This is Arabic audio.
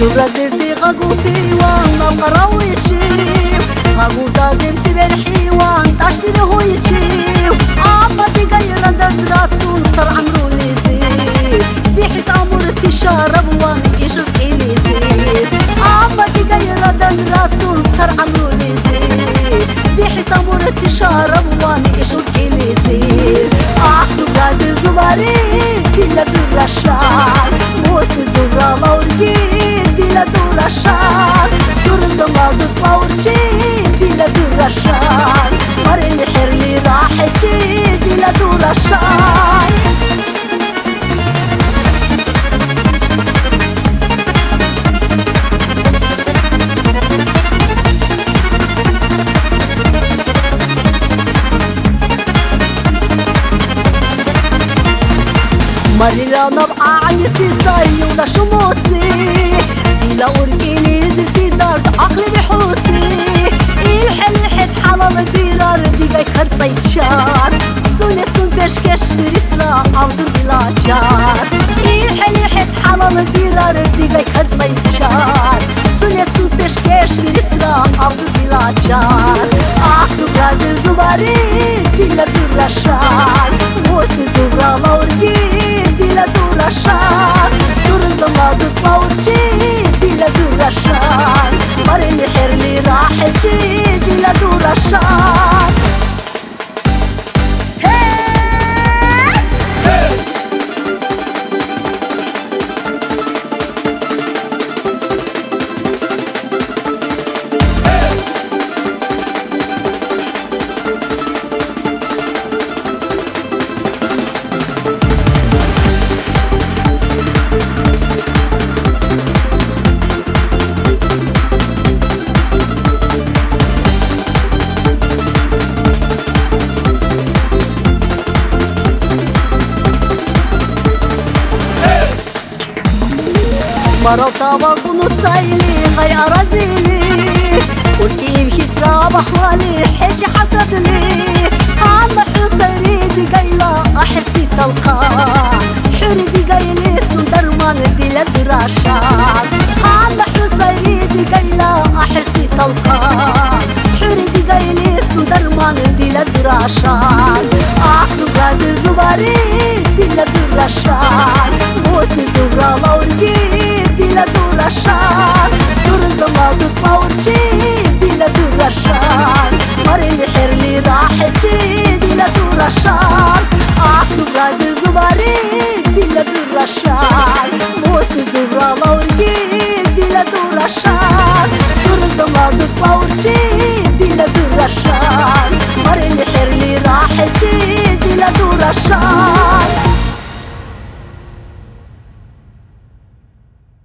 زرتي غاقوتي وانا القراويتشي غاقوتا زمسي بالحيوان تاشتي لهويتشي عفتي غير دندرات سنصر عمرو ليزي بيحس عمرتي شارب وانا يشرب إليزي عفتي غير دندرات سنصر عمرو ليزي بيحس عمرتي شارب وانا يشرب إليزي أحسو غازي زبالي ديلا دورا شار موسني زبرا لورجي ديلا دورا شار دور الزمال دصلاورتشي ديلا دورا شار مرين حرلي راحتشي ديلا دورا شار مريلا نبقى عيسي ساي ولا شموسي إلا أوركيني نزل سيدار عقلي بحوسي الحل حلال ديرار ديجاي كرتاي تشار سوني سون بشكش بريسلا عوزر بلا تشار الحل حلال ديرار ديجاي كرتاي تشار سوني سون بشكش بريسلا عوزر بلا تشار أحسو غازل زباري ديلا دورا شار موسني زبرا لورجي ديلا دورا شار دور الزمال دصلاورتشي ديلا دورا شار مرين حرلي راحتشي ديلا دورا شار مرضى وكنت سايلي غي أرازيلي والكيم خسرة بحوالي حجي حسد لي عم حسيري دي قيلة أحرسي تلقى حري دي قيلي سندرمان دي لدراشات عم حسيري دي قيلة أحرسي تلقى حري دي قيلي سندرمان دي لدراشات أحسو غازل زباري دي لدراشات موسني زبرا لورجي ديلا دورا شار دور الزمال دصلاورتشي ديلا دورا شار مرين حرلي راحتشي ديلا دورا شار أحسو غازل زباري ديلا دورا شار موسني زبرا لورجي ديلا دورا شار دور الزمال دصلاورتشي ديلا دورا شار مرين حرلي راحتشي ديلا دورا شار